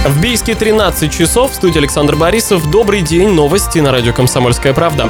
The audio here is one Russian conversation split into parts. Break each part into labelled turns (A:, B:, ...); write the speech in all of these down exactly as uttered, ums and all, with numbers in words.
A: В Бийске тринадцать часов, в студии Александр Борисов. Добрый день, новости на радио «Комсомольская правда».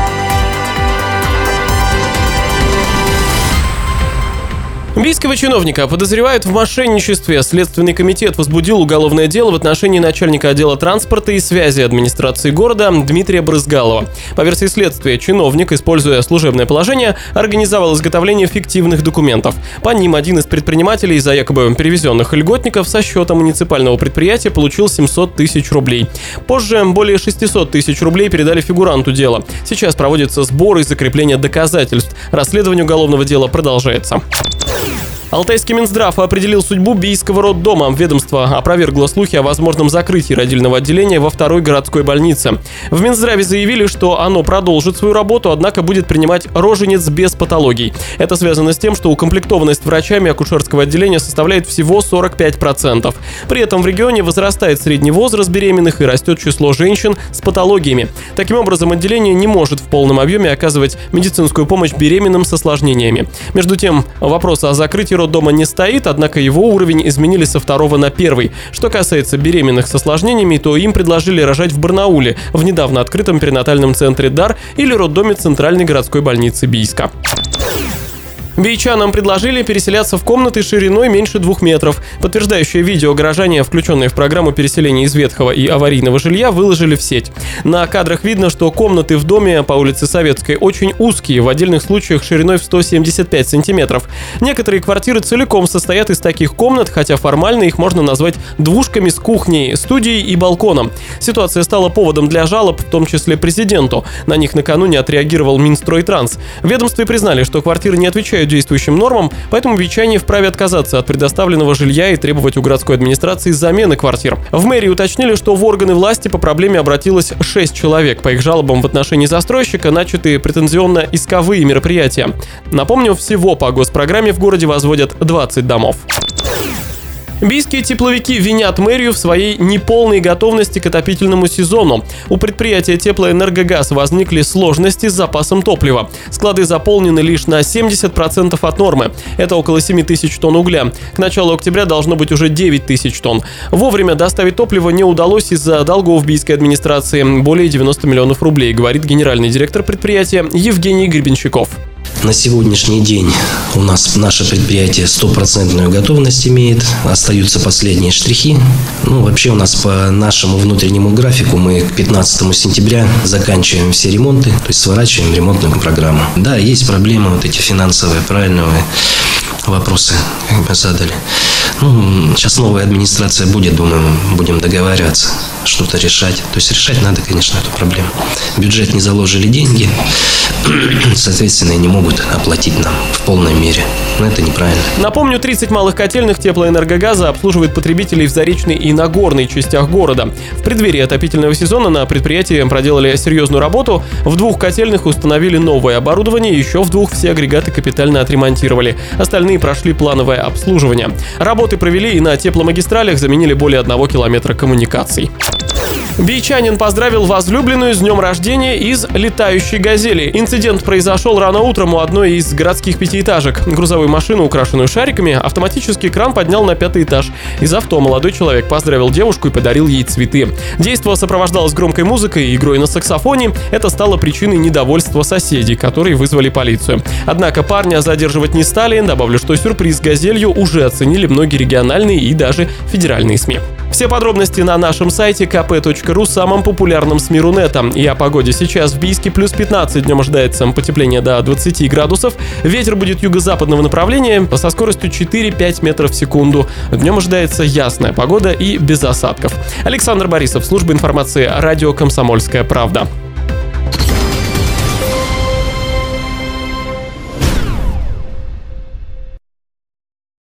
A: Бийского чиновника подозревают в мошенничестве. Следственный комитет возбудил уголовное дело в отношении начальника отдела транспорта и связи администрации города Дмитрия Брызгалова. По версии следствия, чиновник, используя служебное положение, организовал изготовление фиктивных документов. По ним один из предпринимателей из-за якобы перевезенных льготников со счета муниципального предприятия получил семьсот тысяч рублей. Позже более шестьсот тысяч рублей передали фигуранту дела. Сейчас проводятся сборы и закрепление доказательств. Расследование уголовного дела продолжается. Алтайский Минздрав определил судьбу Бийского роддома. Ведомство опровергло слухи о возможном закрытии родильного отделения во второй городской больнице. В Минздраве заявили, что оно продолжит свою работу, однако будет принимать роженец без патологий. Это связано с тем, что укомплектованность врачами акушерского отделения составляет всего сорок пять процентов. При этом в регионе возрастает средний возраст беременных и растет число женщин с патологиями. Таким образом, отделение не может в полном объеме оказывать медицинскую помощь беременным с осложнениями. Между тем, вопрос о закрытии роддома не стоит, однако его уровень изменили со второго на первый. Что касается беременных с осложнениями, то им предложили рожать в Барнауле, в недавно открытом перинатальном центре «Дар» или роддоме Центральной городской больницы Бийска. Бийчанам предложили переселяться в комнаты шириной меньше двух метров. Подтверждающее видео горожане, включенные в программу переселения из ветхого и аварийного жилья, выложили в сеть. На кадрах видно, что комнаты в доме по улице Советской очень узкие, в отдельных случаях шириной в сто семьдесят пять сантиметров. Некоторые квартиры целиком состоят из таких комнат, хотя формально их можно назвать двушками с кухней, студией и балконом. Ситуация стала поводом для жалоб, в том числе президенту. На них накануне отреагировал Минстройтранс. В ведомстве признали, что квартиры не отвечают действующим нормам, поэтому бийчане вправе отказаться от предоставленного жилья и требовать у городской администрации замены квартир. В мэрии уточнили, что в органы власти по проблеме обратилось шесть человек. По их жалобам в отношении застройщика начаты претензионно-исковые мероприятия. Напомню, всего по госпрограмме в городе возводят двадцать домов. Бийские тепловики винят мэрию в своей неполной готовности к отопительному сезону. У предприятия «Теплоэнергогаз» возникли сложности с запасом топлива. Склады заполнены лишь на семьдесят процентов от нормы. Это около семь тысяч тонн угля. К началу октября должно быть уже девять тысяч тонн. Вовремя доставить топливо не удалось из-за долгов бийской администрации. Более девяноста миллионов рублей, говорит генеральный директор предприятия Евгений Гребенщиков.
B: На сегодняшний день у нас наше предприятие стопроцентную готовность имеет. Остаются последние штрихи. Ну, вообще у нас по нашему внутреннему графику мы к пятнадцатому сентября заканчиваем все ремонты, то есть сворачиваем ремонтную программу. Да, есть проблемы вот эти финансовые, правильно вы вопросы как бы задали. Ну, сейчас новая администрация будет, думаю, будем договариваться, что-то решать. То есть решать надо, конечно, эту проблему. В бюджет не заложили деньги, соответственно, не могут оплатить нам в полной мере. Но это неправильно.
A: Напомню, тридцать малых котельных теплоэнергогаза обслуживают потребителей в Заречной и Нагорной частях города. В преддверии отопительного сезона на предприятии проделали серьезную работу. В двух котельных установили новое оборудование, еще в двух все агрегаты капитально отремонтировали. Остальные прошли плановое обслуживание. Работы провели и на тепломагистралях, заменили более одного километра коммуникаций. Бийчанин поздравил возлюбленную с днем рождения из летающей «Газели». Инцидент произошел рано утром у одной из городских пятиэтажек. Грузовую машину, украшенную шариками, автоматический кран поднял на пятый этаж. Из авто молодой человек поздравил девушку и подарил ей цветы. Действо сопровождалось громкой музыкой и игрой на саксофоне. Это стало причиной недовольства соседей, которые вызвали полицию. Однако парня задерживать не стали. Добавлю, что сюрприз с «Газелью» уже оценили многие региональные и даже федеральные СМИ. Все подробности на нашем сайте ка пэ точка ру, самом популярном СМИ Рунета. И о погоде. Сейчас в Бийске плюс пятнадцать, днем ожидается потепление до двадцати градусов. Ветер будет юго-западного направления со скоростью четыре-пять метров в секунду. Днем ожидается ясная погода и без осадков. Александр Борисов, служба информации радио «Комсомольская правда».